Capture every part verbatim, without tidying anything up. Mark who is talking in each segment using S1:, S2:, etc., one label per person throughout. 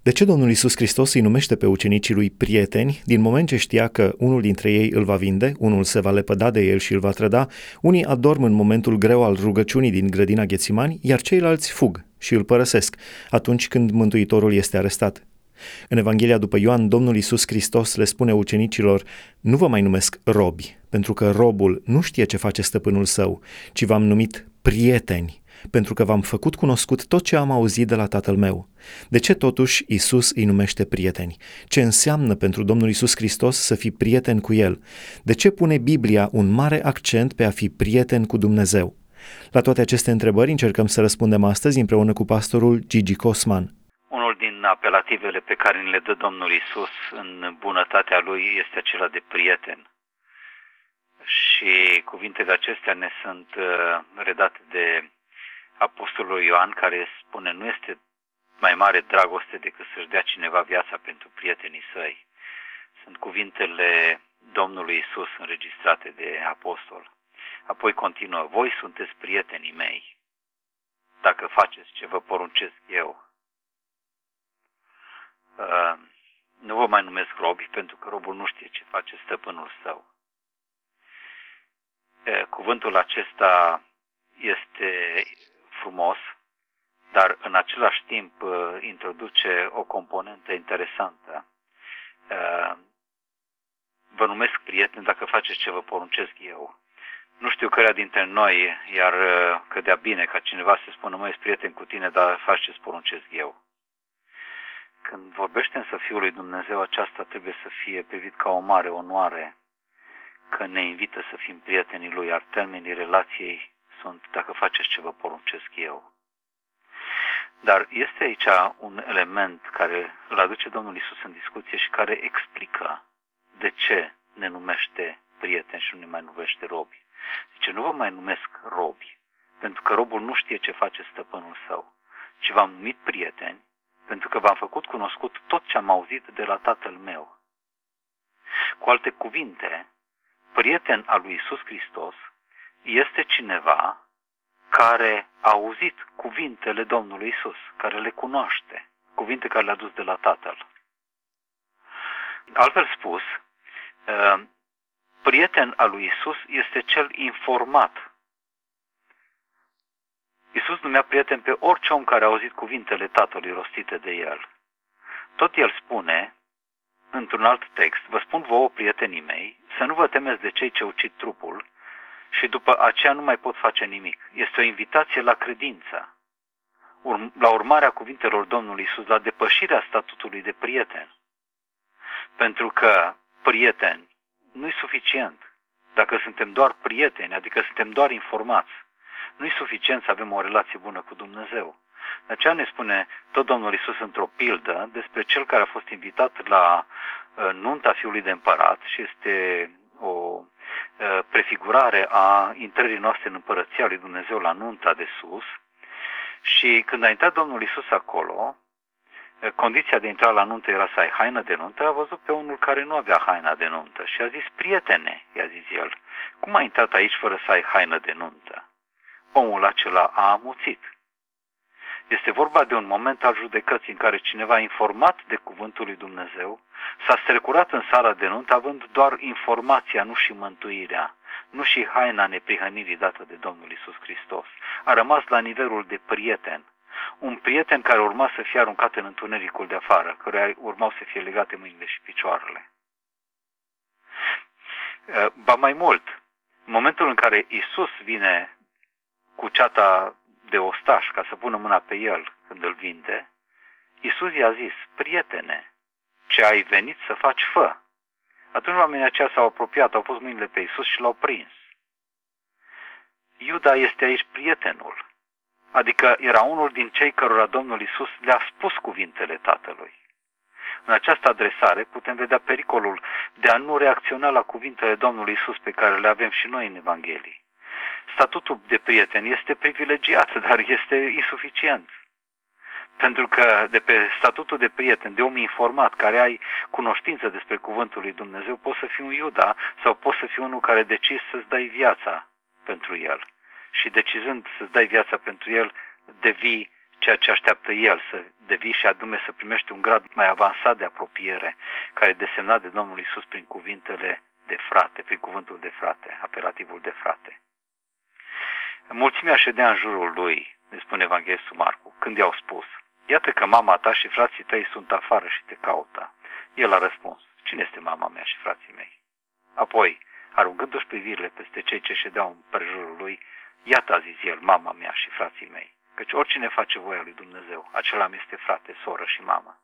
S1: De ce Domnul Iisus Hristos îi numește pe ucenicii lui prieteni, din moment ce știa că unul dintre ei îl va vinde, unul se va lepăda de el și îl va trăda, unii adorm în momentul greu al rugăciunii din grădina Ghețimani, iar ceilalți fug și îl părăsesc atunci când Mântuitorul este arestat? În Evanghelia după Ioan, Domnul Iisus Hristos le spune ucenicilor: nu vă mai numesc robi, pentru că robul nu știe ce face stăpânul său, ci v-am numit prieteni, pentru că v-am făcut cunoscut tot ce am auzit de la Tatăl meu. De ce totuși Iisus îi numește prieteni? Ce înseamnă pentru Domnul Iisus Hristos să fii prieten cu El? De ce pune Biblia un mare accent pe a fi prieten cu Dumnezeu? La toate aceste întrebări încercăm să răspundem astăzi împreună cu pastorul Gigi Cosman.
S2: Unul din apelativele pe care ni le dă Domnul Iisus în bunătatea Lui este acela de prieten. Și cuvintele acestea ne sunt redate de Apostolul Ioan, care spune: nu este mai mare dragoste decât să-și dea cineva viața pentru prietenii săi. Sunt cuvintele Domnului Iisus înregistrate de apostol. Apoi continuă: voi sunteți prietenii mei dacă faceți ce vă poruncesc eu. Uh, nu vă mai numesc robi, pentru că robul nu știe ce face stăpânul său. Uh, cuvântul acesta este frumos, dar în același timp uh, introduce o componentă interesantă. Uh, vă numesc prieteni dacă faceți ce vă poruncesc eu. Nu știu cărea dintre noi iar uh, cădea bine ca cineva să spună: măi, ești prieten cu tine, dar faci ce-ți poruncesc eu. Când vorbește însă Fiul lui Dumnezeu, aceasta trebuie să fie privit ca o mare onoare, că ne invită să fim prietenii Lui, iar termenii relației sunt: dacă faceți ce vă poruncesc eu. Dar este aici un element care îl aduce Domnul Iisus în discuție și care explică de ce ne numește prieteni și nu ne mai numește robi. Zice: nu vă mai numesc robi, pentru că robul nu știe ce face stăpânul său, ci v-am numit prieteni, pentru că v-am făcut cunoscut tot ce am auzit de la Tatăl meu. Cu alte cuvinte, prieten al lui Iisus Hristos este cineva care a auzit cuvintele Domnului Iisus, care le cunoaște, cuvinte care le-a dus de la Tatăl. Altfel spus, prieten al lui Iisus este cel informat. Iisus numea prieten pe orice om care a auzit cuvintele Tatălui rostite de El. Tot El spune, într-un alt text: vă spun vouă, prietenii mei, să nu vă temeți de cei ce ucid trupul și după aceea nu mai pot face nimic. Este o invitație la credință, la urmarea cuvintelor Domnului Iisus, la depășirea statutului de prieten. Pentru că prieten nu-i suficient. Dacă suntem doar prieteni, adică suntem doar informați, nu-i suficient să avem o relație bună cu Dumnezeu. De aceea ne spune tot Domnul Iisus într-o pildă despre cel care a fost invitat la uh, nunta fiului de împărat și este o uh, prefigurare a intrării noastre în împărăția lui Dumnezeu la nunta de sus. Și când a intrat Domnul Iisus acolo, uh, condiția de a intra la nuntă era să ai haină de nuntă. A văzut pe unul care nu avea haina de nuntă și a zis: prietene, i-a zis el, cum ai intrat aici fără să ai haină de nuntă? Omul acela a amuțit. Este vorba de un moment al judecății în care cineva, informat de cuvântul lui Dumnezeu, s-a strecurat în sala de nuntă având doar informația, nu și mântuirea, nu și haina neprihănirii dată de Domnul Iisus Hristos. A rămas la nivelul de prieten. Un prieten care urma să fie aruncat în întunericul de afară, căruia urmau să fie legate mâinile și picioarele. Ba mai mult, în momentul în care Iisus vine cu ceata de ostaș ca să pună mâna pe el când îl vinde, Iisus i-a zis: prietene, ce ai venit să faci, fă. Atunci oamenii aceia s-au apropiat, au pus mâinile pe Iisus și l-au prins. Iuda este aici prietenul, adică era unul din cei cărora Domnul Iisus le-a spus cuvintele Tatălui. În această adresare putem vedea pericolul de a nu reacționa la cuvintele Domnului Iisus pe care le avem și noi în Evanghelie. Statutul de prieten este privilegiat, dar este insuficient. Pentru că de pe statutul de prieten, de om informat, care ai cunoștință despre cuvântul lui Dumnezeu, poți să fii un Iuda sau poți să fii unul care decizi să-ți dai viața pentru el. Și decizând să-ți dai viața pentru el, devii ceea ce așteaptă el, să devii și anume să primești un grad mai avansat de apropiere, care e desemnat de Domnul Iisus prin cuvintele de frate, prin cuvântul de frate, apelativul de frate. Mulțimea ședea în jurul lui, ne spune Evanghelistul Marcu, când i-au spus: iată că mama ta și frații tăi sunt afară și te caută. El a răspuns: cine este mama mea și frații mei? Apoi, aruncându-și privirile peste cei ce ședeau în prejurul lui, iată, a zis el, mama mea și frații mei, căci oricine face voia lui Dumnezeu, acela mi este frate, soră și mamă.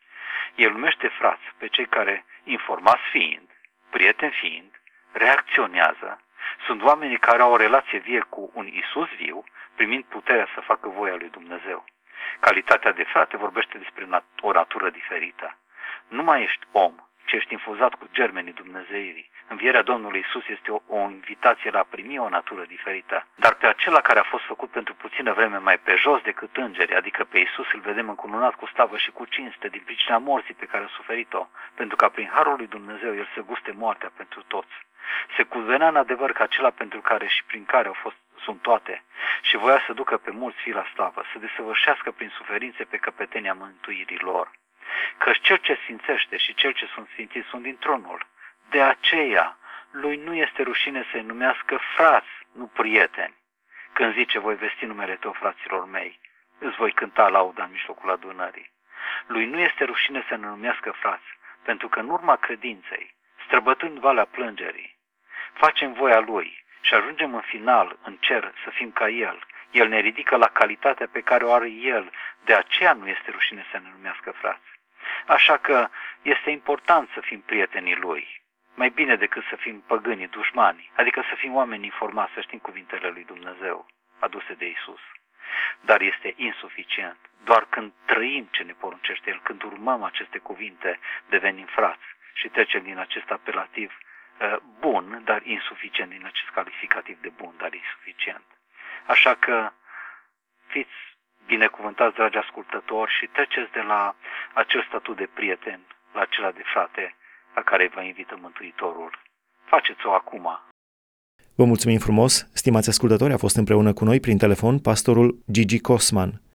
S2: El numește frați pe cei care, informați fiind, prieteni fiind, reacționează, sunt oamenii care au o relație vie cu un Iisus viu, primind puterea să facă voia lui Dumnezeu. Calitatea de frate vorbește despre o natură diferită. Nu mai ești om, ci ești infuzat cu germenii Dumnezeirii. Învierea Domnului Iisus este o, o invitație la a primi o natură diferită. Dar pe acela care a fost făcut pentru puțină vreme mai pe jos decât îngerii, adică pe Iisus, îl vedem încununat cu slavă și cu cinste din pricina morții pe care a suferit-o, pentru ca prin harul lui Dumnezeu el să guste moartea pentru toți. Se cuvenea în adevăr că acela pentru care și prin care au fost sunt toate și voia să ducă pe mulți fii la slavă, să desăvârșească prin suferințe pe căpetenia mântuirii lor. Căci cel ce sfințește și cel ce sunt sfințiți sunt din tronul. De aceea, lui nu este rușine să-i numească frați, nu prieteni. Când zice, voi vesti numele tău, fraților mei, îți voi cânta lauda în mijlocul adunării. Lui nu este rușine să ne numească frați, pentru că în urma credinței, străbătând valea plângerii, facem voia lui și ajungem în final, în cer, să fim ca el. El ne ridică la calitatea pe care o are el, de aceea nu este rușine să ne numească frați. Așa că este important să fim prietenii lui, mai bine decât să fim păgânii, dușmani, adică să fim oameni informați, să știm cuvintele lui Dumnezeu aduse de Iisus. Dar este insuficient. Doar când trăim ce ne poruncește el, când urmăm aceste cuvinte, devenim frați și trecem din acest apelativ uh, bun, dar insuficient, din acest calificativ de bun, dar insuficient. Așa că fiți binecuvântați, dragi ascultători, și treceți de la acel statut de prieten la acela de frate la care vă invită Mântuitorul. Faceți-o acum.
S1: Vă mulțumim frumos, stimați ascultători, a fost împreună cu noi prin telefon pastorul Gigi Cosman.